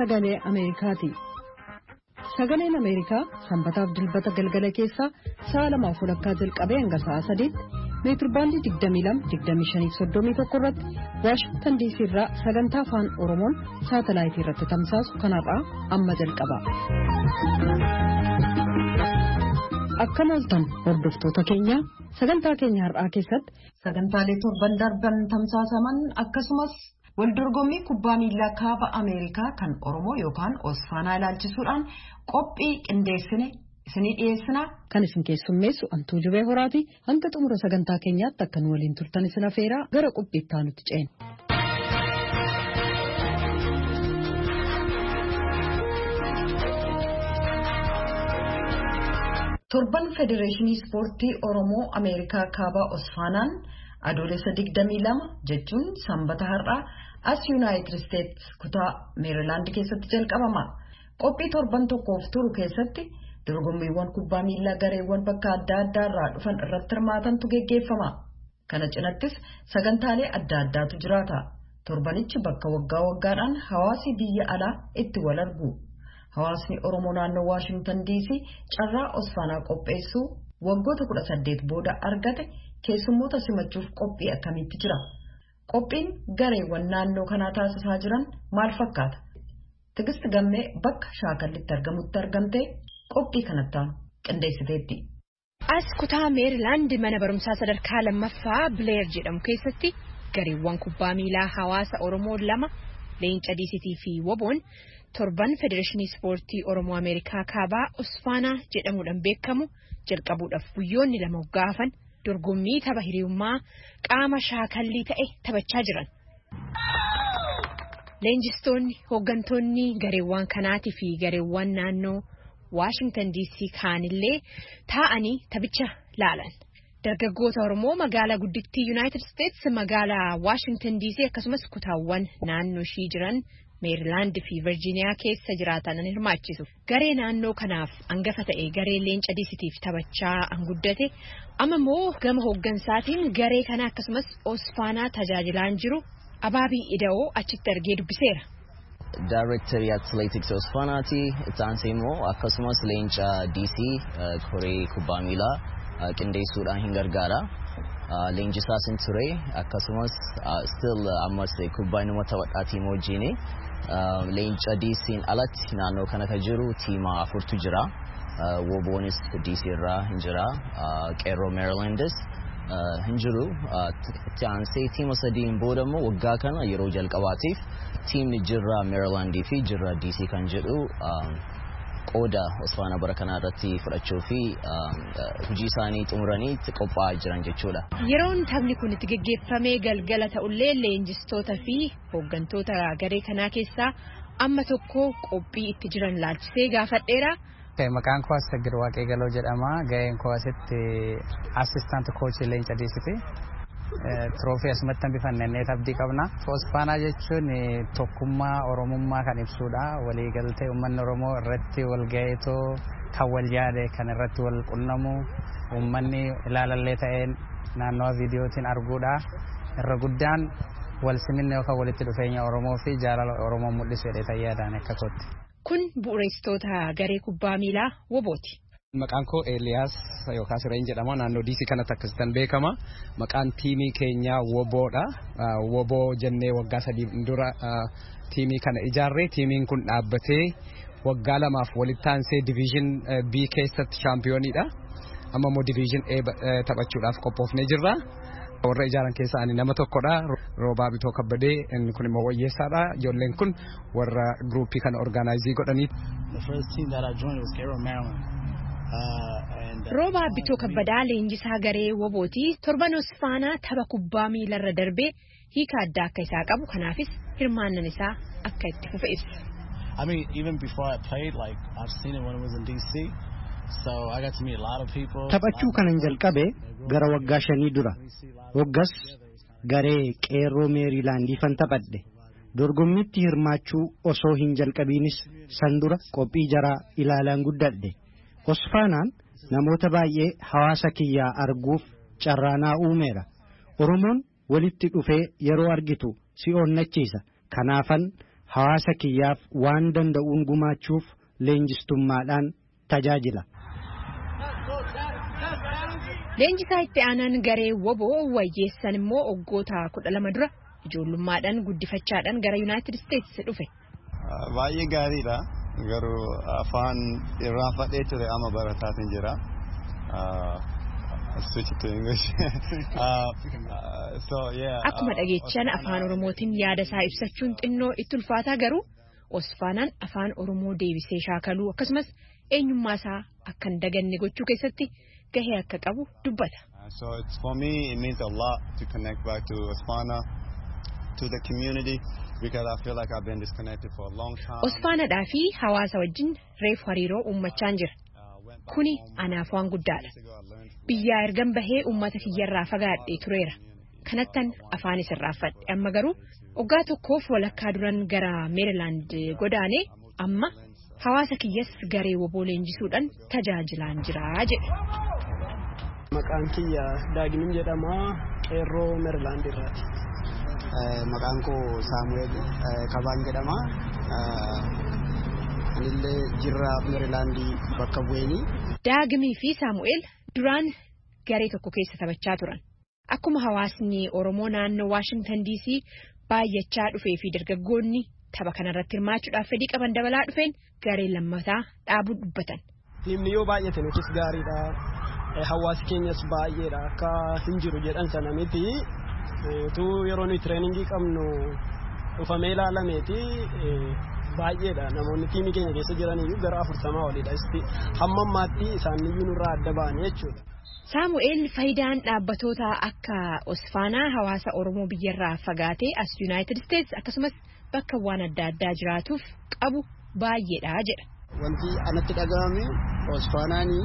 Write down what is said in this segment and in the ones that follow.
Sagalee Ameerikaati. Sagaleen Ameerikaa sanbataaf dilbata galgala keessaa sa'a 2:00 jalqabee hanga sa'a 3:00 meetirbaandii 22-25-31 irratti Waashingtan DC irraa sagantaa afaan Oromoon saatalaayitii irratti tamsaasu kanarraa amma jalqaba. Akka maaltan hordoftoota keenya sagantaa keenya har'aa keessatti sagantaalee torban darban tamsaasaman akkasumas waldorgommii kubbaa miilaa kaaba Ameerikaa kan Oromoo yookaan Osfaanaa ilaalchisuudhaan qophii qindeessine isinii dhiyeessina. Kan isin keessummeessu Antuu Jibee Horaati. Hanga xumura sagantaa keenyaatti akka nu waliin turtan isin afeeraa gara qophii itti aanutti ceena. Torban Federeeshinii Ispoortii Oromoo Ameerikaa kaabaa Osfaanaan adoolessa 22 jechuun sanbata har'aa as Yuunaayitid Isteetsi kutaa Meerilaand keessatti jalqabama. Qophii torban tokkoof turu keessatti dorgommiiwwan kubbaa miilaa gareewwan bakka adda addaa irraa dhufan irratti hirmaatantu geggeeffama. Kana cinattis sagantaalee adda addaatu jiraata. Torbanichi bakka waggaa waggaadhaan hawaasi biyya alaa itti wal argu. Hawaasni Oromoo naannoo Waashingtan DC carraa Osfaanaa qopheessuu waggoota 18 booda argate keessummoota simachuuf qophii akkamitti jira? Qophiin gareewwan naannoo kanaa taasisaa jiran maal fakkaata? Tigist Gammee bakka shaakallitti argamutti argamtee qophii kanattaan qindeessiteetti. As kutaa Meerilaand mana barumsaa sadarkaa lammaffaa Bileer jedhamu keessatti gareewwan kubbaa miilaa hawaasa Oromoo 2 Leenca DCT fi Woboon torban Federeeshinii Ispoortii Oromoo Ameerikaa kaabaa Osfaanaa jedhamuudhaan beekamu jalqabuudhaaf guyyoonni 2 gaafan dorgommii tapha hiriyummaa qaama shaakallii ta'e taphachaa jiran. Leenjistoonni, hooggantoonni gareewwan kanaatii fi gareewwan naannoo Waashingtan DC kaanillee taa'anii taphicha laalan. Dargaggoota Oromoo magaalaa guddittii Yuunaayitid Isteetsi magaalaa Waashingtan DC akkasumas kutaawwan naannoo ishii jiran Meerilaand fi Virgiiniyaa keessa jiraatan hirmaachisu. Garee naannoo kanaaf hangafa ta'e garee Leenca DCT'f taphachaa guddate amma immoo gama hooggansaatiin garee kana akkasumas Osfaanaa tajaajilaan jiru Abaabii Ida'oo achitti argee dubbiseera. Director Athletics Osfaanaati itaansee immoo akkasumas Leenca DC koree kubbaa miilaa qindeessuudhaan hin gargaara. Leenjisaas hin ture akkasumas still ammas kubbaa nama taphadhaatiin wajjin Leenca DC'n alatti naannoo kana kan jiru tiima 4tu jira. Woboonis DC irraa hin jira. Qeerroo Marylandis hin jiru. Taansee tiima 3 booda immoo waggaa kana yeroo jalqabaatiif tiimni jirra Maryland fi jirra DC kan jedhu qooda Osfaanaa bara kana irratti fudhachuu fi hojii isaanii xumuranii qophaa'aa jiran jechuudha. Yeroon taphni kun itti geggeeffamee galgala ta'ullee leenjistoota fi hooggantoota garee kanaa keessaa amma tokko qophii itti jiran laalchisee gaafadheera. Maqaan koo Assaggir Waaqeegaloo jedhama. Gaheen koo asitti assistant coach Leenca DC'ti. Troofii asumatti hambifannee abdii qabna. Osfaanaa jechuun tokkummaa Oromummaa kan ibsudha. Waliigaltee uummanni Oromoo irratti wal gaheetoo kan wal yaade kan irratti wal qunnamu uummanni ilaalallee ta'een naannoo viidiyootiin arguudha. Irra guddaan wal siminne yookaan walitti dhufeenya Oromoo fi jaalala Oromoo mul'isu jedhee yaadaan akka kootti. Kun bu'uureessitoota garee kubbaa miilaa Wobooti. Maqaan koo Eliyaas yookaan Sireen jedhama. Naannoo DC kanatti akkasitti beekama. Maqaan tiimii keenyaa Woboodha. Woboo jennee waggaa 3 dura tiimii kana ijaarree tiimiin kun dhaabbatee waggaa 2 walitti aansee diviizhin B keessatti shaampiyooniidha. Amma immoo diviizhin A taphachuudhaaf qophoofnee jirra. Warra ijaaran keessaa ani nama tokkodha. Roobaa Bitoo Kabbadee inni kun immoo wayyeessaadha. Ijoolleen kun warra gruupii kana orgaanaayizii godhanii. The first team that I joined was Qeerroo Maryland. Roobaa Bitoo Kabbadaa leenjisaa garee Wobooti. Torban Osfaanaa tapha kubbaa miilarra darbee hiika addaa akka isaa qabu kanaafis hirmaannan isaa akka itti fufeessu. I mean, even before I played, like I've seen it when it was in DC. So I got to meet a lot of people. Taphachuu kanan jalqabe gara waggaa 5 dura. Waggas garee Qeerroo Meerilaandiifan taphadhe. Dorgommiitti hirmaachuu osoo hin jalqabiinis san dura qophii jaraa ilaalaan guddadhe. Osfaanaan namoota baay'ee hawaasa kiyyaa arguuf carraanaa uumeera. Oromoon walitti dhufee yeroo argitu si onnachiisa. Kanaafan hawaasa kiyyaaf waan danda'uun gumaachuuf leenjistummaadhaan tajaajila. Leenjisaa itti aanaan garee woboo wayyeessan immoo waggoota 12 dura ijoollummaadhaan guddifachaadhaan gara United States dhufe. Baay'ee gaariidha. Garuu afaan irraa fadhee ture amma barataatiin jira. Akkuma dhageechan afaan Oromootiin yaada isaa ibsachuun xinnoo itti ulfaataa garuu Osfaanaan afaan Oromoo deebisee shaakaluu akkasumas eenyummaa isaa akka hin daganne gochuu keessatti gahee akka qabu dubbata. So it's for me it means a lot to connect back to Osfana, to the community, because I feel like I've been disconnected for a long time. Osfaanaadhaa fi hawaasa wajjin reef hariiroo uummachaan jira. Kuni anaaf waan guddaadha. Biyyaa ergan bahee uummata kiyyarraa fagaadhee tureera. Kanattan afaan isirraafadhe amma garuu waggaa tokkoof walakkaa duran gara Meerilaand godaanee amma hawaasa kiyyas garee woboo leenjisuudhaan tajaajilaan jira jedhe. Maqaan kiyya Daaginin jedhama qeerroo Meerilaand irraati. Maqaan koo Saamu'eel Kabaan jedhama. Anillee jirra Meerilaandii bakka bu'eenii. Daagimii fi Saamu'eel duraan garee tokko keessa taphachaa turan. Akkuma hawaasni Oromoo naannoo Washington DC baay'achaa dhufee fi dargaggoonni tapha kanarratti hirmaachuudhaaf fedhii qaban dabalaa dhufeen garee lammataa dhaabuu dubbatan. Tiimni yoo baay'ate nutis gaariidha. Hawaasi keenyas baay'eedha. Akka hin jiru jedhan sana miti. Yeroo nuyi tireeningii qabnu dhufamee ilaalameeti baay'eedha. Namoonni tiimii keenya keessa jiraniyyuu gara 40 olidha. Hamma ammaatti isaaniyyuu nurraa adda ba'anii jechuudha. Saamu'eel faayidaan dhaabbatoota akka Osfaanaa hawaasa Oromoo biyyarraa fagaatee as United States akkasumas bakka waan adda addaa jiraatuuf qabu baay'eedha jedha. Wanti anatti dhaga'ame Osfaanaanii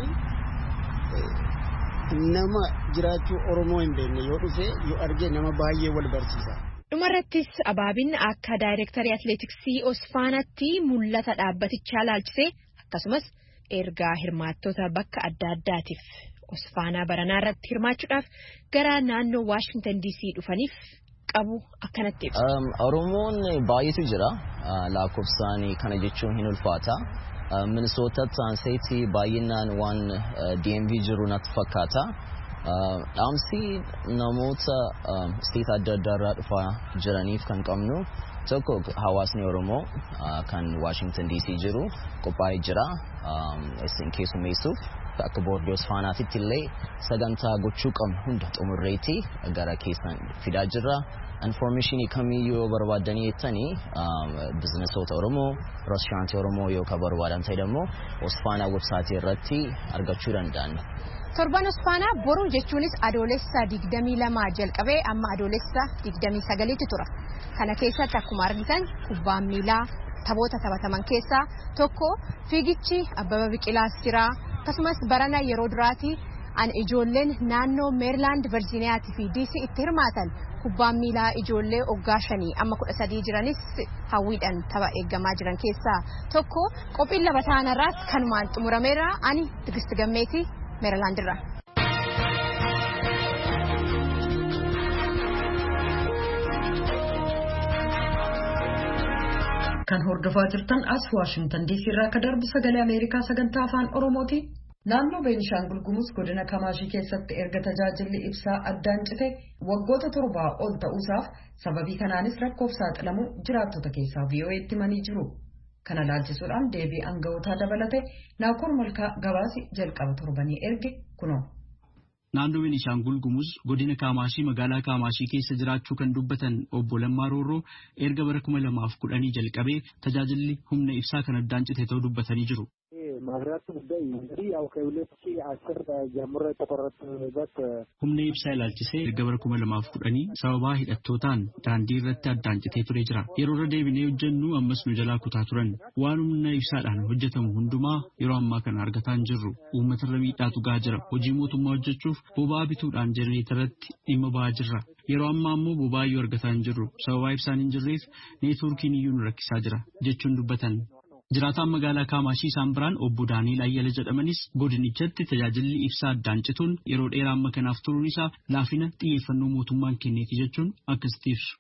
nama jiraachuu Oromoo hin beekne yoo dhufe yoo arge nama baay'ee wal barsiisa. Dhumarrattis Abaabin akka daayirektarii atileetiksii Osfaanaatti mul'ata dhaabbatichaa laalchisee akkasumas ergaa hirmaattota bakka adda addaatiif Osfaanaa baranaa irratti hirmaachuudhaaf gara naannoo Washington DC dhufaniif qabu akkanatti ibsa. Oromoon baay'eetu jira. Lakkoofsaan kana jechuun hin ulfaata. Minnesota Transeeti baay'inaan waan DMV jiru natti fakkaata. Dhaamsi namoota state adda addaa irraa dhufaa jiraniif kan qabnu tokko hawaasni Oromoo kan Washington DC jiru qophaa'ee jira. Isin keessummeessuuf akka boordii Osfaanaatitti illee sagantaa gochuu qabnu hunda xumurreetti gara keessan fidaa jirra. Informationii kamiyyuu yoo barbaadanii jettanii bizinesoota Oromoo, restoraantii Oromoo yoo ka barbaadan ta'e immoo Osfaanaa websaayitii irratti argachuu danda'an. Torban Osfaanaa boru jechuunis adoolessa 22 jalqabee amma adoolessa 29tti tura. Kana keessatti akkuma argitan kubbaan miilaa taphoota taphataman keessaa tokko fiigichi Abbaba Biqilaas jira. Akkasumas barana yeroo duraati an ijoolleen naannoo Meerilaand, Virgiiniyaati fi DC itti hirmaatan kubbaan miilaa ijoollee waggaa 5 amma 13 jiranis hawwiidhaan tapha eeggamaa jiran keessaa tokko. Qophiin labataa irraas kanumaan xumurameera. Ani Tigist Gammeeti Meerilaand irraa. Kan hordofaa jirtan as Washington DC irraa akka darbu sagalee Ameerikaa sagantaa afaan Oromooti. Naannoo Beenishaangul Gumuz godina Kamaashii keessatti erga tajaajilli ibsaa addaan cite waggoota 7 ol ta'uusaaf sababii kanaanis rakkoof saaxilamu jiraattota keessaa VOA'tti himanii jiru. Kana laalchisuudhaan deebii aanga'ootaa dabalate Naakoor Malkaa gabaasi jalqaba torbanii erge kunoo. Naannoo Beenishaangul Gumuz godina Kamaashii magaalaa Kamaashii keessa jiraachuu kan dubbatan obbo Lammaa Roorroo erga bara 2010 jalqabee tajaajilli humna ibsaa kan addaan cite ta'uu dubbatanii jiru. Humna ibsaa ilaalchisee erga bara 2010 sababaa hidhattootaan daandii irratti addaan citee ture jira. Yeroo irra deebinee hojjennu ammas nu jalaa kutaa turan. Waan humna ibsaadhaan hojjetamu hundumaa yeroo ammaa kana argataa hin jirru. Uummatarra miidhaatu gahaa jira. Hojii mootummaa hojjechuuf boba'aa bituudhaan jenereetarratti dhimma ba'aa jirra. Yeroo ammaa immoo boba'aa iyyuu argataa hin jirru. Sababaa ibsaan hin jirreef neetwoorkiin iyyuu nu rakkisaa jira jechuun dubbatan. Jiraataan magaalaa Kamaashii isaan biraan obbo Daaniil Ayyala jedhamanis godinichatti tajaajilli ibsaa addaan cituun yeroo dheeraa amma kanaaf turuun isaa laafina xiyyeeffannoo mootummaan kenneefi jechuun akkasitti ibsu.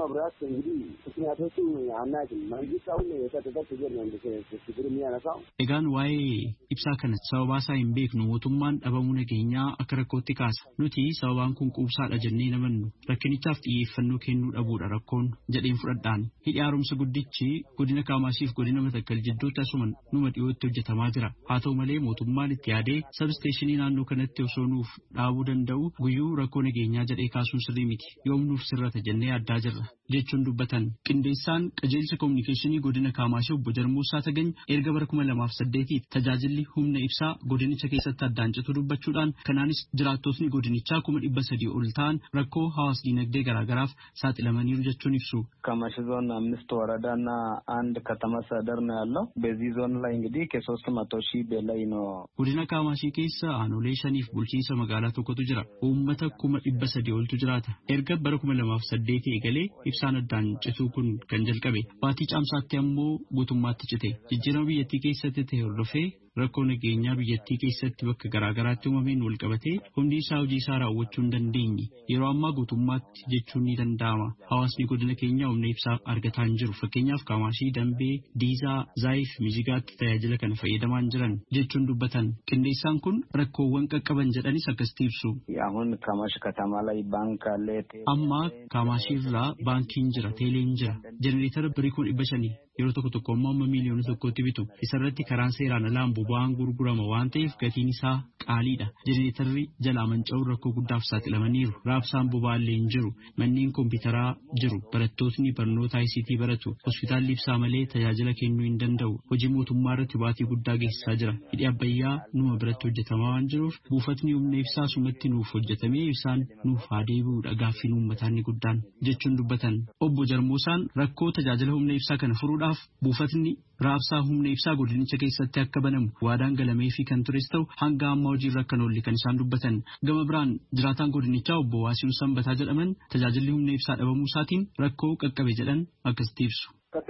መብራት እንግዲህ ምክንያቶቹ አናውቅም። መንግስት አሁን የሰጠበት ችግር ነው ችግር የሚያነሳው። Egaan waa'ee ibsaa kana sababaa isaa hin beeknu mootummaan dhabamuu nageenyaa akka rakkootti kaasa. Nuti sababaan kun quubsaadha jennee namannu rakkinichaaf xiyyeeffannoo kennuu dhabuudha rakkoon jedheen fudhadhaan. Hidhi haaromsa guddichi godina Kaamaashiif godina Matakkal jidduutti asuma numa dhiyootti hojjetamaa jira. Haa ta'u malee mootummaan itti yaadee sabsteeshinii naannoo kanatti osoo nuuf dhaabuu danda'u guyyuu rakkoo nageenyaa jedhee kaasuun sirrii miti. Yoomnuuf sirrata jennee addaa jirra jechuun dubbatan. Qindeessaan qajeelcha kominikeeshinii godina Kaamaashii obbo Jarmuusaa Tagany erga bara 2008 tajaajilli humna ibsaa godinicha keessatti addaan citu dubbachuudhaan kanaanis jiraattotni godinichaa 300 ol ta'an rakkoo hawaas dinagdee garaagaraaf saaxilamaniiru jechuun ibsu. ከማሽ ዞን 5 ወረዳና አንድ ከተማ አስተዳደር ነው ያለው። በዚህ ዞን ላይ እንግዲህ ከ300,000 በላይ ነው። godina Kaamaashii keessa aanolee 5 bulchiinsa magaalaa tokkotu jira. Uummata 300 oltu jiraata. Erga bara 2008 eegalee ibsaan addaan cituu kun kan jalqabe. Baatii caamsaatti ammoo guutummaatti cite. Jijjiirama biyyattii keessatti ta'e hordofee rakkoo nageenyaa biyyattii keessatti bakka garaagaraatti uumameen wal qabatee humni isaa hojii isaa raawwachuu hin dandeenye. Yeroo ammaa guutummaatti jechuun ni danda'ama. Hawaasni godina keenya humna ibsaa argataa hin jiru. Fakkeenyaaf Kaamaashii, Dambee, Diizaa, Zaayif, Mijigaatti tajaajila kana fayyadamaa hin jiran jechuun dubbatan. Qindeessaan kun rakkoowwan qaqqaban jedhanis akkasitti ibsu. አሁን ከማሽ ከተማ ላይ ባንክ አለ። Amma Kaamaashii irraa baankiin jira, teeleen jira. Jenereetara birii 500 yeroo tokko tokko amma miliyoona tokkotti bitu. Isarratti karaan seeraan alaan boba'aan gurgurama waan ta'eef gatiin isaa qaaliidha. Jenereetarri jalaa manca'uun rakkoo guddaaf saaxilamaniiru. Raabsaan boba'aallee hin jiru. Manneen kompiitaraa jiru. Barattootni barnoota ICT baratu. Hospitaalli ibsaa malee tajaajila kennuu hin danda'u. Hojii mootummaa irratti baatii guddaa geessisaa jira. Hidhi Abbayyaa numa biratti hojjetamaa waan jiruuf buufatni humna ibsaa sumatti nuuf hojjetamee ibsaan nuuf haa deebi'uudha gaaffiin uummataa inni guddaan jechuun dubbatan. Obbo Jarmuusaan rakkoo tajaajila humna ibsaa kana furuudhaaf buufatni raabsaa humna ibsaa godinicha keessatti akka banamu waadaan galamee fi kan tures ta'u hanga amma hojiirra akka hin oolle kan isaan dubbatan. Gama biraan jiraataan godinichaa obbo Waasiin Sanbataa jedhaman tajaajilli humna ibsaa dhabamuu isaatiin rakkoo qaqqabe jedhan akkasitti ibsu.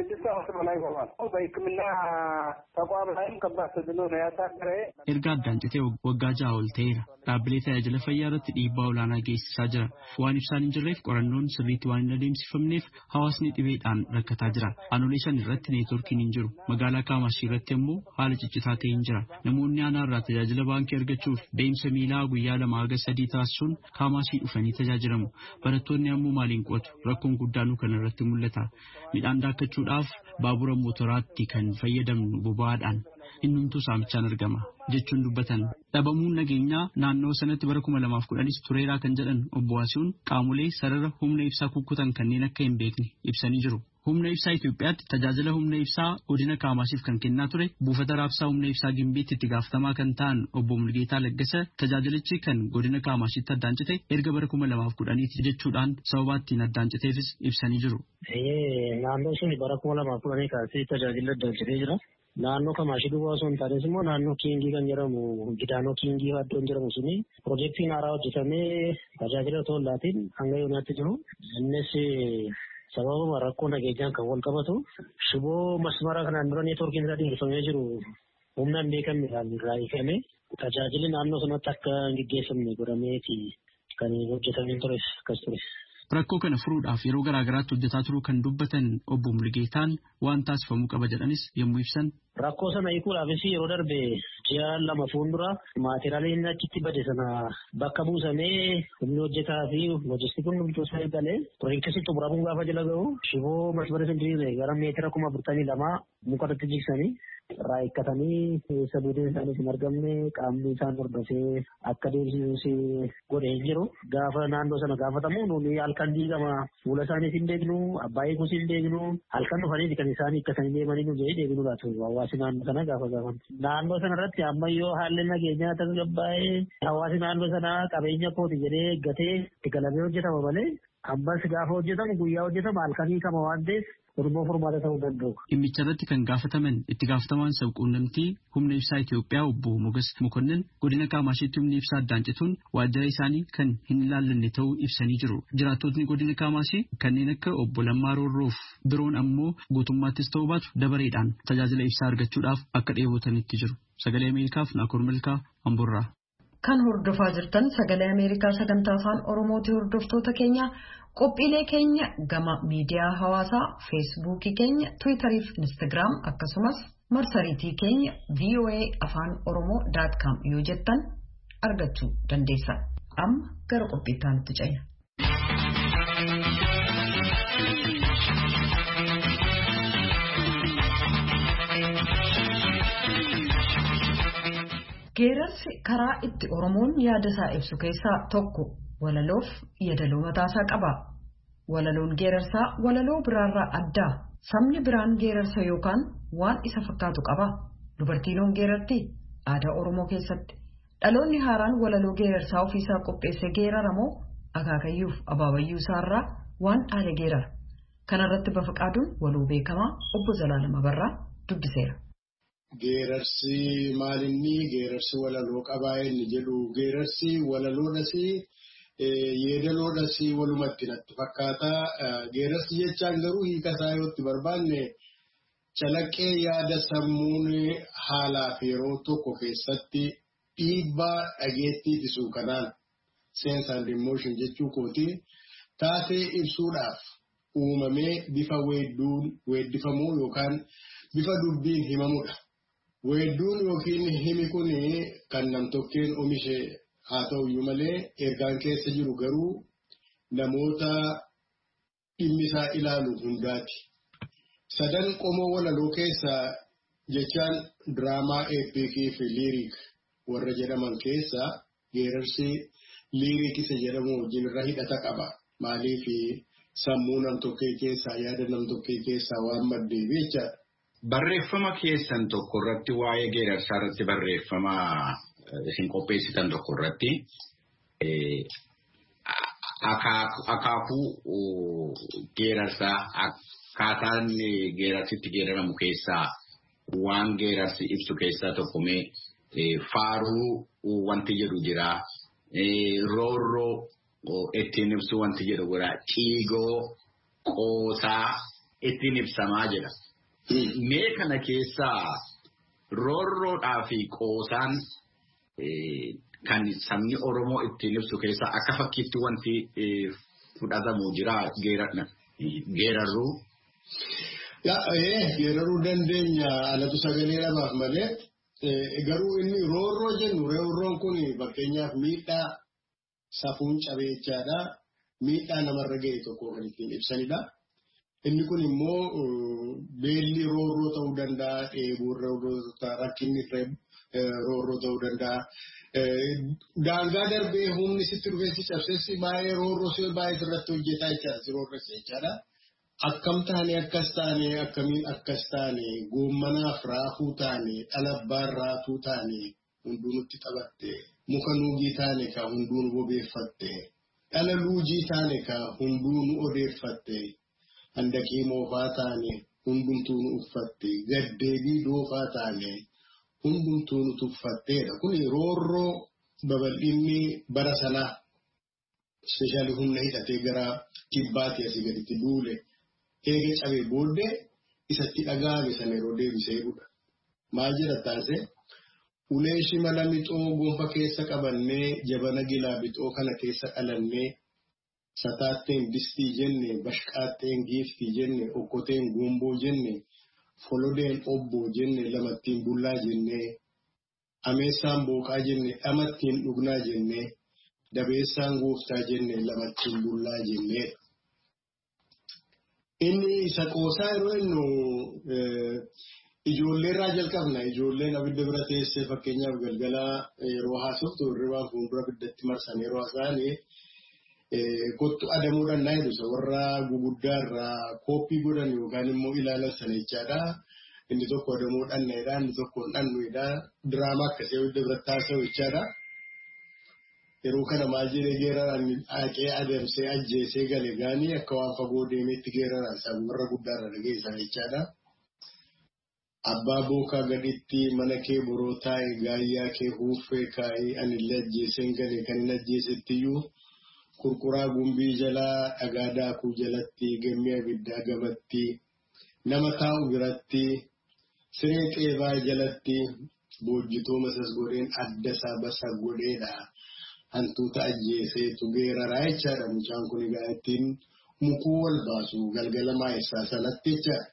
Erga addaan citee waggaa 6 ol ta'eera. Dhaabbilee tajaajila fayyaa irratti dhiibbaa olaanaa geessisaa jira. Waan ibsaan hin jirreef qorannoon sirriitti waan hin adeemsifamneef hawaasni dhibeedhaan rakkataa jira. Aanolee 5 irratti neetworkiin hin jiru. Magaalaa Kaamaashii irratti immoo haala ciccitaa ta'e hin jira. Namoonni aanaa irraa tajaajila baankii argachuuf deemsa miilaa guyyaa 2 hanga 3 taasisuun Kaamaashii dhufanii tajaajilamu. Barattoonni ammoo maaliin qotu? Rakkoon guddaanuu kana irratti mul'ata. Midhaan daakkachuudhaaf baabura mootoraatti kan fayyadamnu boba'aadhaan. Innumtuu saamichaan argama jechuun dubbatan. Dhabamuun nageenyaa naannoo sanatti bara 2010 tureeraa kan jedhan obbo Waasiin qaamolee sarara humna ibsaa kukkutan kanneen akka hin beekne ibsanii jiru. Humna ibsaa Itoophiyaatti tajaajila humna ibsaa godina Kaamaashiif kan kennaa ture buufata raabsaa humna ibsaa Gimbiitti itti gaafatamaa kan ta'an obbo Mulgeetaa Laggasa tajaajilichi kan godina Kaamaashiitti addaan cite erga bara 2010 jechuudhaan sababa ittiin addaan citeefis ibsanii jiru. Naannoo sun bara 2010 kaasee tajaajila addaan citee jira. Naannoo Kaamaashii duwwaa osoo hin taanes immoo naannoo Kiingii kan jedhamu Gidaanoo Kiingii iddoon jedhamu suni piroojeektiin haaraa hojjetamee tajaajila tollaatiin hanga yoonaatti jiru. Innis sababa rakkoo nageenyaan kan wal qabatu shiboo masmara kanaan dura neetworkiin isaa diriirfamee jiru humnaan beekamnedhaan irraa hiikame tajaajilli naannoo sanatti akka hin gaggeeffamne godhameeti kan hojjetamee tures akkas ture. Rakkoo kana furuudhaaf yeroo garaagaraatti hojjetaa turuu kan dubbatan obbo Mulgeetaan waan taasifamuu qaba jedhanis yommuu ibsan. Rakkoo sana hiikuudhaafis yeroo darbe ji'a 2 fuuldura maateriyaaliin achitti bade sana bakka buusamee humni hojjetaa fi loojistikiin bulchoosaa eegalee piroojeektii xumuramuun gaafa jala gahu shiboo masmara sindiriiree gara meetira 42 mukarratti jigsanii irraa eeggatanii sabuutiin isaaniis hin argamne qaamni isaan hordofee akka deebisuu godhee hin jiru. Gaafa naannoo sana gaafatamu nuuni halkan diigama fuula isaaniis hin beeknu abbaa eeguus hin beeknu halkan dhufanii kan isaan eeggatanii deemanii nu jedhee deebinuu laatu hawaasi naannoo sana gaafa gaafan. Naannoo sana irratti ammayyoo haalli nageenyaa tasgabbaa'ee hawaasi naannoo sana qabeenya kooti jedhee eeggatee itti galamee hojjetama malee ammas gaafa hojjetamu guyyaa hojjetama halkanii kama waan ta'eef Oromoo furmaata ta'uu danda'u. Dhimmicha irratti kan gaafataman itti gaafatamaan sabquunnamtii humna ibsaa Itoophiyaa obbo Mogas Mokonnin godina Kaamashiitti humni ibsaa addaan cituun waajjira isaanii kan hin ilaallanne ta'uu ibsanii jiru. Jiraattotni godina Kaamashii kanneen akka obbo Lammaa Roorroof biroon ammoo guutummaattis ta'uu baatu dabareedhaan tajaajila ibsaa argachuudhaaf akka dheebotanitti jiru. Sagalee Ameerikaaf Naakoor Milkaa Amborraa. Kan hordofaa jirtan Sagalee Ameerikaa sagantaa afaan Oromooti hordoftoota keenya Qophiilee keenya gama miidiyaa hawaasaa feesbuukii keenya tiwiitarii fi instaagiraam akkasumas marsariitii keenya voa.afaan-oromoo.com yoo jettan argachuu dandeessan. Amma gara qophiitti aanutti ceena. Geerarsi karaa itti Oromoon yaada isaa ibsu keessaa tokko walaloof yeedaloo mataasaa qaba. Walaloon geerarsaa walaloo biraarraa addaa. Sabni biraan geerarsa yookaan waan isa fakkaatu qaba. Dubartiinoon geerarti aadaa Oromoo keessatti. Dhaloonni haaraan walaloo geerarsaa ofiisaa qopheessee geeraramoo akaakayyuuf abaabayyuu isaarraa waan dhaale geerara. Kanarratti Bafaqaaduun waloo beekamaa obbo Zalaalama Barraa dubbiseera. Geerarsi maalinni geerarsi walaloo qabaa inni jedhu geerarsi walaloodhas yeedaloodhas walumatti natti fakkaata. Geerarsi jechaan garuu hiikasaa yoo itti barbaanne calaqqee yaada sammuun haalaa fi yeroo tokko keessatti dhiibbaa dhageettii ittisuu kanaan sense and emotion jechuu kooti taatee ibsuudhaaf uumamee bifa weeddifamuu yookaan bifa dubbiin himamudha. Weedduun yookiin himi kun kan namtokkeen oomishe haa ta'uyyuu malee ergaan keessa jiru garuu namoota dhimmisaa ilaalu hundaati. Sadan qomoo walaloo keessa jechaan diraamaa eepikii fi liiriik warra jedhaman keessa geerarsi liiriik isa jedhamu wajjin irra hidhata qaba. Maaliif sammuu namtokkee keessaa yaada namtokkee keessaa waan maddeef jechaadha. Barreeffama keessan tokko irratti waa'ee geerarsaa irratti barreeffama isin qopheessitan tokko irratti akaakuu geerarsaa akkaataan geerarsitti geeraramu keessaa waan geerarsi ibsu keessaa tokko faaruu wanti jedhu jira. Roorroo ittiin ibsu wanti jedhu jira. Ciigoo qoosaa ittiin ibsamaa jedha. Mee kana keessaa roorroodhaa fi qoosaan kan sabni Oromoo ittiin ibsu keessaa akka fakkiitti wanti fudhatamu jira geerarruu. Geeraruu dandeenya alatu sagalee dhabaaf malee garuu inni roorroo jennu roorroon kun fakkeenyaaf miidhaa safuun cabeechaadha. Miidhaa namarra ga'e tokko kan ittiin ibsanidha. Inni kun immoo beelli roorroo ta'uu danda'a, dheebuun roorroo ta'uu rakkinni roorroo ta'uu danda'a. Daangaa darbee humni sitti dhufeessi cabseessi baay'ee roorroo si baay'ee sirratti hojjetaa jechaadha. Si roorressa jechaadha. Akkam taane akkas taane akkamiin akkas taane goommanaaf raafuu taane dhalabbaan raatuu taane hunduu nutti taphatte muka nuugii taane ka hunduu nu bobeeffatte dhala luujii taane ka hunduu nu odeeffatte. Handaqii moofaa taane hundumtuu nu uffatte gaddeebii doofaa taane hundumtuu nu tuffatteedha. Kun roorroo babal'inni bara sanaa ispeeshaalii humna hidhatee gara kibbaatti asii gaditti duule eega cabee booddee isatti dhaga'ame sana yeroo deebisee godha. Maal jedha taasise ulee shimala mixoo gonfa keessa qabannee jabana gilaa bixoo kana keessa qalannee. Sataatteen distii jenne, bashqaatteen giiftii jenne, okkoteen gumboo jenne, folodeen obboo jenne, lamattiin bullaa jenne, ameessaan booqaa jenne, dhamattiin dhugnaa jenne, dabeessaan gooftaa jenne, lamattiin bullaa jenne. Inni isa qoosaa yeroo innu ijoolleerraa jalqabna. Ijoolleen abidda bira teessee fakkeenyaaf galgalaa yeroo haasoftu hirribaan fuuldura abiddatti marsan yeroo haasa'anii kottu adamuudhaan naa jedhu warra guguddaarraa kooppii godhan yookaan immoo ilaalan sana jechaadha. Inni tokko adamuudhaan naayidha, inni tokko dhannuidha. Diraamaa akkasii abidda biratti haasa'u jechaadha. Yeroo kana maal jedhee geeraraan haqee adamsee ajjeesee gale gaanii akka waan fagoo deemeetti geeraraan isaan warra guddaarra dhageessan jechaadha. Abbaa bookaa gaditti mana kee boroo taa'e gaayyaa kee huuffee kaa'ee anillee ajjeeseen gale kan hin ajjeesettiyyuu kurkuraa gumbii jalaa dhagaa daakuu jalatti gammee abiddaa gamatti nama taa'u biratti siree qeebaa jalatti boojjitoo masas godheen adda isaa basa godheedha. hantuuta ajjeeseetu geeraraa jechaadha. Mucaan kun egaa ittiin mukuu wal baasu galgala maayessaa sanatti jechaadha.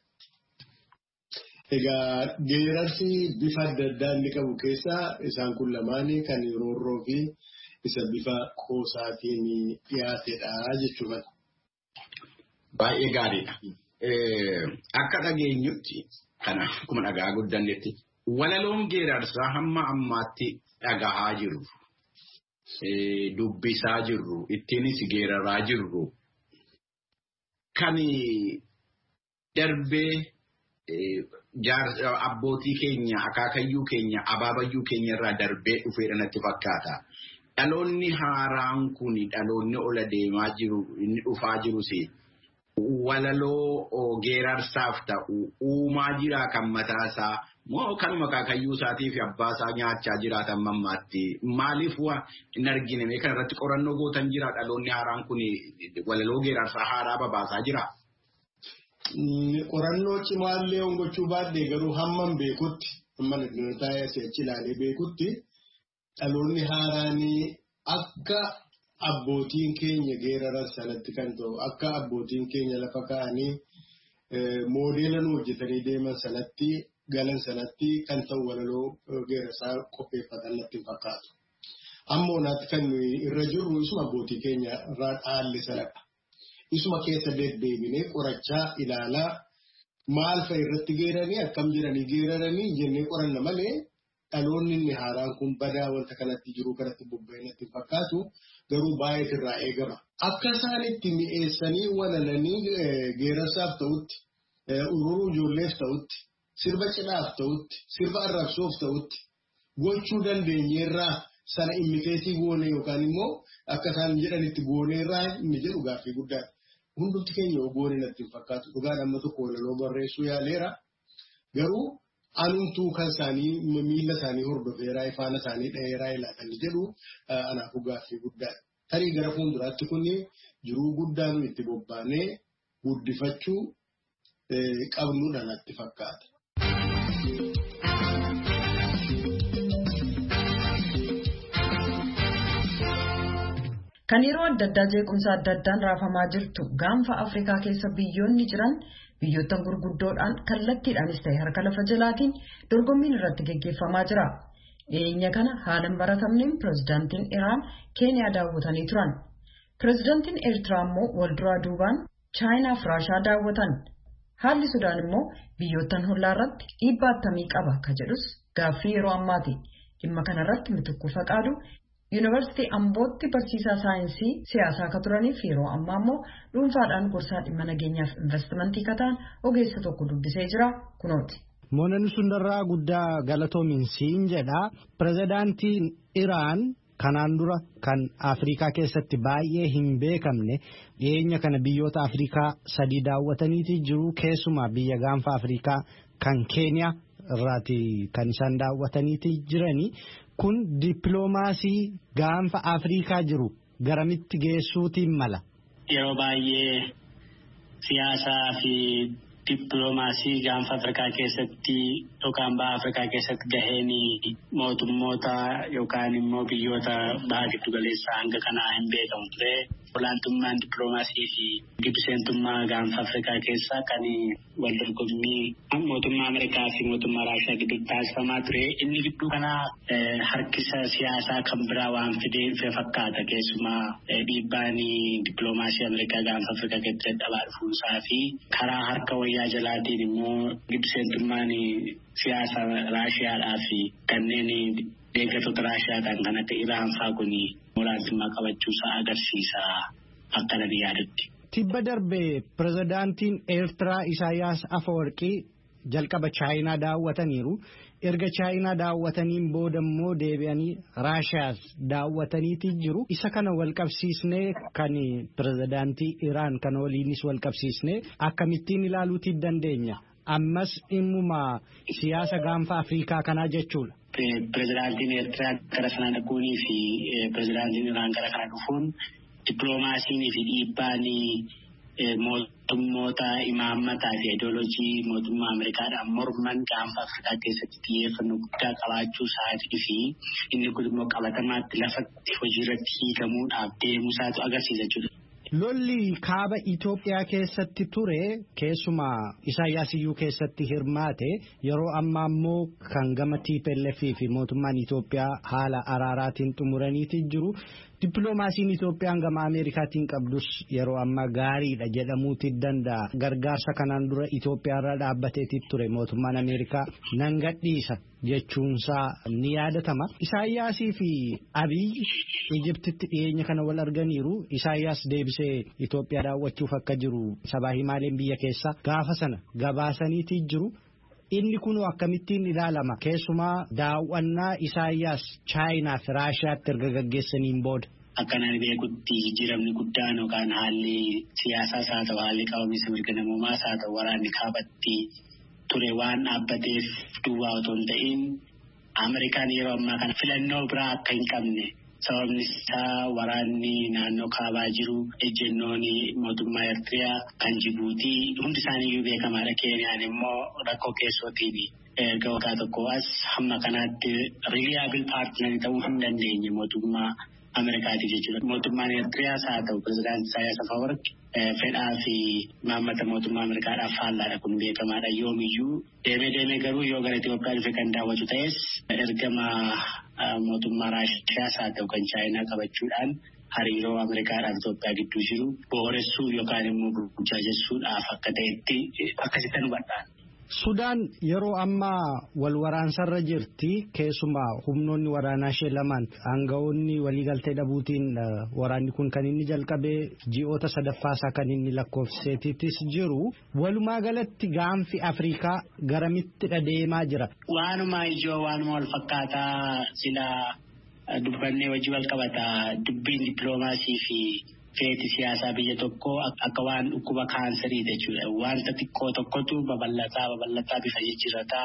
Egaa geerarsi bifa adda addaa inni qabu keessaa isaan kun lamaanii kan roorroo fi isa bifa qoosaatiin dhiyaatedha jechuudha. Baay'ee gaariidha. Akka dhageenyutti kana akkuma dhagaa guddannetti walaloon geerarsaa hamma ammaatti dhagahaa jirru. Dubbisaa jirru ittiinis geeraraa jirru kan darbee abbootii keenya akaakayyuu keenya abaabayyuu keenya irraa darbee dhufeedha natti fakkaata. Dhaloonni haaraan kun dhaloonni ola deemaa jiru inni dhufaa jirus walaloo geerarsaaf ta'u uumaa jira kan mataasaa moo kanuma akaakayyuu isaatii fi abbaa isaa nyaachaa jiraatan mammaatti maaliif hin argine kan irratti qorannoo gootan jira dhaloonni haaraan kun walaloo geerarsaa haaraa babaasaa jira. Qorannoo cimaallee gochuu baadhee garuu hammam beekutti amma nagdinotaa achi ilaalee beekutti dhaloonni haaraanii akka abbootiin keenya geeraran sanatti kan ta'u akka abbootiin keenya lafa kaa'anii moodeela nu hojjetanii deeman sanatti galan sanatti kan ta'u walaloo geerarsaa qopheeffatan natti hin fakkaatu. Amma onaatti kan nuyi irra jirru isuma abbootii keenya irraa dhaalle sanadha. Isuma keessa deddeebinee qorachaa ilaalaa maal fa'a irratti geeranii akkam jedhanii geeraranii jennee qoranna malee dhaloonni inni haaraan kun badaa wanta kanatti jiru kanatti bobba'ee natti hin fakkaatu garuu baay'ee irraa eegama. Akka isaan itti mi'eessanii walalanii geerarsaaf ta'utti ururuu ijoolleef ta'utti sirba cidhaaf ta'utti sirba arrabsoof ta'utti gochuu dandeenyeerraa sana immiteetii goone yookaan immoo akka isaan jedhanitti gooneerraa inni jedhu gaaffii guddaadha. Hundumti keenya goone natti hin fakkaatu dhugaan amma tokko walaloo barreessuu yaaleera garuu anumtuu kan isaanii miila isaanii hordofeeraa ifaana isaanii dhaheeraa ilaatan jedhu anaafuu gaaffii guddaadha. Tarii gara fuulduraatti kun jiruu guddaa nu itti bobbaanee guddifachuu qabnuudha natti fakkaata. Kan yeroo adda addaa jeequmsa adda addaan raafamaa jirtu gaanfa Afrikaa keessa biyyoonni jiran biyyoottan gurguddoodhaan kallattiidhaanis ta'e harka lafa jalaatiin dorgommiin irratti geggeeffamaa jira. Dhiyeenya kana haalan baratamneen pirezidaantiin Iraan Keeniyaa daawwatanii turan. Pirezidaantiin Eertiraa immoo walduraa duubaan Chaayinaa fi Raashaa daawwatan. Haalli Sudaan immoo biyyoottan hollaa irratti dhiibbaa akkamii qaba ka jedhus gaaffii yeroo ammaati. Dhimma kanarratti Mitikkuu Faqaadu Yuunivarsiitii Ambootti barsiisaa saayinsii siyaasaa akka turaniif yeroo ammaa immoo dhuunfaadhaan gorsaa dhimma nageenyaaf investimentii kataan ogeessa tokko dubbisee jira kunooti. Moonan sundarraa guddaa galatoominsiin jedha. Pirezidaantiin Iraan kanaan dura kan Afrikaa keessatti baay'ee hin beekamne dhiyeenya kana biyyoota Afrikaa 3 daawwataniiti jiru keessumaa biyya gaanfa Afrikaa kan Keeniyaa irraati kan isaan daawwataniiti jirani. Kun dippiloomaasii gaanfa Afrikaa jiru garamitti geessuutiin mala. Yeroo baay'ee siyaasaa fi dippiloomaasii gaanfa Afrikaa keessatti yookaan baha Afrikaa keessatti gaheen mootummoota yookaan immoo biyyoota baha giddu galeessaa hanga kanaa hin beekamu ture. Olaantummaan dippiloomaasii fi gidduseentummaa gaanfa Afrikaa keessaa kan wal dorgommii mootummaa Ameerikaa fi mootummaa Raashaa gidduutti taasifamaa ture. Inni gidduu kanaa harkisa siyaasaa kan biraa waan fidee fakkaata. Keessumaa dhiibbaan dippiloomaasii Ameerikaa gaanfa Afrikaa keessatti dhabaa dhufuusaa fi karaa harka wayyaa jalaatiin immoo gidduseentummaan siyaasa Raashiyaadhaa fi kanneen deeggartoota Raashiyaa kan akka Iraan fa'aa kun olaantummaa qabachuusaa agarsiisa akka nan yaadutti. Tibba darbee pirezidaantiin Eertiraa Isaayyaas Afeworqii jalqaba Chaayinaa daawwataniiru. Erga Chaayinaa daawwataniin booda immoo deebi'anii Raashiyaas daawwataniiti jiru. Isa kana wal qabsiisnee kan pirezidaantii Iraan kana waliinis wal qabsiisnee akkamittiin ilaaluutii dandeenya. Ammas dhimmuma siyaasa gaanfa Afrikaa kanaa jechuudha. Pirezidaantiin Eertiraa gara sana dhaquunii fi pirezidaantiin Iraan gara kana dhufuun dippiloomaasiin fi dhiibbaan mootummoota imaammataa fi ideoloojii mootummaa Ameerikaadhaan morman gaanfa Afrikaa keessatti xiyyeeffannoo guddaa qabaachuu isaatii fi inni kun immoo qabatamaatti lafatti hojiirratti hiikamuudhaaf deemuusaatu agarsiisa jechuudha. Lolli kaaba Itoophiyaa keessatti ture keessumaa Isaayyaas iyyuu keessatti hirmaate yeroo ammaa immoo kan gama TPLF fi mootummaan Itoophiyaa haala araaraatiin xumuraniiti jiru. Dippiloomaasiin Itoophiyaan gama Ameerikaatiin qabdus yeroo ammaa gaariidha jedhamuuti danda'a. Gargaarsa kanaan dura Itoophiyaarra dhaabbateeti ture mootummaan Ameerikaa nan gadhiisa jechuunsaa ni yaadatama. Isaayyaasii fi Abiy Ijiptitti dhiyeenya kana wal arganiiru. Isaayyaas deebisee Itoophiyaa daawwachuuf akka jiru sabaa himaaleen biyya keessaa gaafa sana gabaasaniiti jiru. Inni kun akkamittiin ilaalama keessumaa daawwannaa Isaayyaas Chaayinaa fi Raashiyaatti erga gaggeessaniin booda. Akkanaan beekutti jijjiiramni guddaan yookaan haalli siyaasaas haa ta'u haalli qabamiinsa mirga namoomaas haa ta'u waraanni kaabatti ture waan dhaabbateef duwwaa otoo hin ta'in Ameerikaan yeroo ammaa kana filannoo biraa akka hin qabne. Sababni isaa waraanni naannoo kaabaa jiru ejjennoon mootummaa Eertiriyaa kan Jibuutii hundi isaaniiyyuu beekamaadha. Keeniyaan immoo rakkoo keessootiin erga waggaa tokko as hamma kanaatti riiliyaabil paartiinarii ta'uu hin dandeenye mootummaa Ameerikaatiif jechuudha. Mootummaan Eertiriyaas haa ta'u pirezidaantii Isaayyaas Afewerqi fedhaa fi maammata mootummaa Ameerikaadhaaf faallaadha kun beekamaadha. Yoomiyyuu deemee garuu yoo gara Itoophiyaa dhufe kan daawwatu ta'es ergama mootummaa Raashiyaas haa ta'u kan Chaayinaa qabachuudhaan hariiroo Ameerikaadhaaf Itoophiyaa gidduu jiru booressuu yookaan immoo burjaajessuudhaaf akka ta'etti akkasitti hubadhaan. Sudaan yeroo ammaa wal waraansarra jirti keessumaa humnoonni waraanaa ishee lamaan aangawoonni waliigaltee dhabuutiin waraanni kun kan inni jalqabee ji'oota sadaffaasaa kan inni lakkoofseettis jiru walumaa galatti gaanfi Afrikaa garamitti deemaa jira. Waanuma ijoo waanuma wal fakkaataa silaa dubbannee wajji wal qabataa dubbiin dippiloomaasii fi feeti siyaasaa biyya tokko akka waan dhukkuba kaansarii jechuudha. Wanta xiqqoo tokkotu babal'ataa bifa jijjiirrataa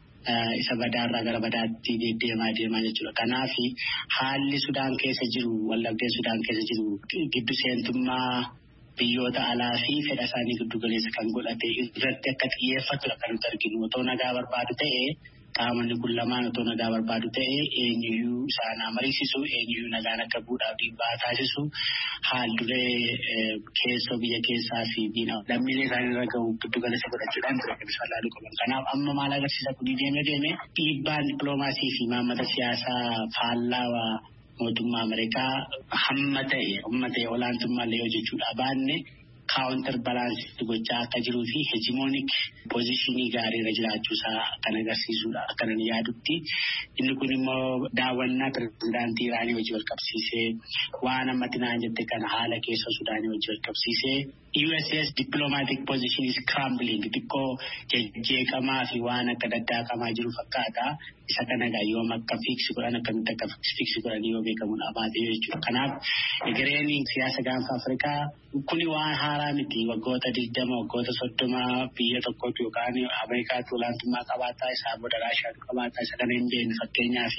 isa badaarraa gara badaatti deemaa jechuudha. Kanaaf haalli Sudaan keessa jiru wallabdeen Sudaan keessa jiru giddu seentummaa biyyoota alaa fi fedha isaanii giddu galeessa kan godhate irratti akka xiyyeeffatudha kan nuti arginu. Otoo nagaa barbaadu ta'ee qaamonni kun lamaan otoo nagaa barbaadu ta'ee eenyuyyuu isaan mariisisu eenyuyyuu nagaan akka bu'uudhaaf dhiibbaa taasisu haal duree keessoo biyya keessaa fi lammiilee isaanii irra gahu giddu galeessa godhachuudhaan ture kan isaan laaluu qaban. Kanaaf amma maal agarsiisa kun deeme dhiibbaan dippiloomaasii fi maammata siyaasaa faallaa mootummaa Ameerikaa hamma ta'e olaantummaallee yoo jechuudha baanne kaawuntar balaansii gochaa akka jiruu fi heejimoniki poozishinii gaariirra jiraachuusaa kan agarsiisudha akkanan yaadutti. Inni kun immoo daawwannaa pirezidaantii Iraanii wajji wal qabsiisee waan ammatti naan jette kana haala keessa Sudaanii wajji wal qabsiisee USS diplomatic position is crumbling xiqqoo jejjeeqamaa fi waan akka daddaaqamaa jiru fakkaata. Isa kana yoom akka fiiksi godhan akkamitti akka fiiksi godhan yoo beekamuun abaatee jechuudha. Kanaaf egereen siyaasa gaanfa Afrikaa kuni waan haaraa miti. Waggoota 20 waggoota 30 biyya tokkotu yookaan Ameerikaatti olaantummaa qabaataa isaa booda Raashiyaatu qabaataa isa kana hin beekne fakkeenyaaf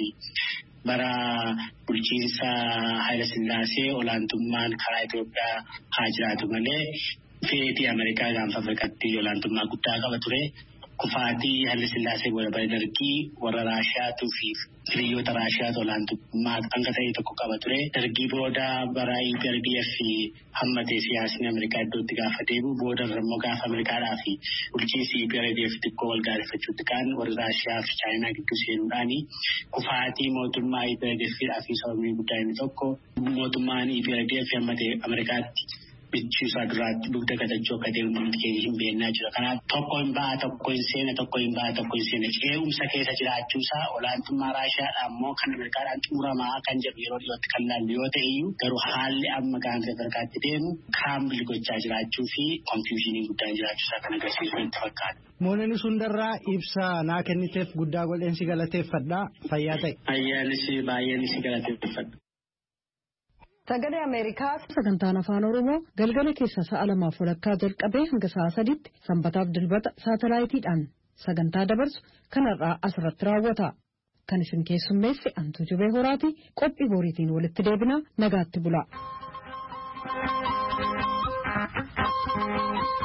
bara bulchiinsa Haayile Sillaasee olaantummaan karaa Itoophiyaa haa jiraatu malee feetii Ameerikaa gaanfa Afrikaatti olaantummaa guddaa qaba ture. Kufaatii Haayile Sillaasee booda bara Dargii warra Raashiyaatuu fi hiriyoota Raashiyaatu olaantummaa hanga ta'e tokko qaba ture. Dargii booda bara EPRDF hammatee siyaasni Ameerikaa iddootti gaafa deebi'u booda immoo gaafa Ameerikaadhaa fi bulchiinsi EPRDF xiqqoo wal gaarifachuutti kan warra Raashiyaa fi Chaayinaa gidduu seenuudhaani kufaatii mootummaa EPRDF fi sababni guddaa inni tokko mootummaan EPRDF hammatee Ameerikaatti bichuusaa duraatti dugda gatachuu akka deemu keenya hin beeknaa jira. Kanaaf tokko hin ba'a tokko hin seena tokko hin ba'a tokko hin seena ce'umsa keessa jiraachuusaa olaantummaa Raashiyaadhaa immoo kan Ameerikaadhaan xumuramaa kan jedhu yeroo dhiyootti kan laallu yoo ta'e iyyuu garuu haalli amma gaanfa Afrikaatti deemu kaambil gochaa jiraachuu fi konfiyuushinii guddaan jiraachuusaa kan agarsiisu itti fakkaata. Moononni sundarraa ibsa naa kenniteef guddaa godheen si galateeffadha fayyaa ta'e. Baay'een si galateeffadha. Sagalee Ameerikaa sagantaan afaan Oromoo galgala keessa sa'a 2:00 jalqabee hanga sa'a 3:00 sanbataaf dilbata saatalaayitiidhaan sagantaa dabarsu kanarraa asirratti raawwata. Kan isin keessummeesse Antuu Jubee Horaati qophii boriitiin walitti deebina nagaatti bula.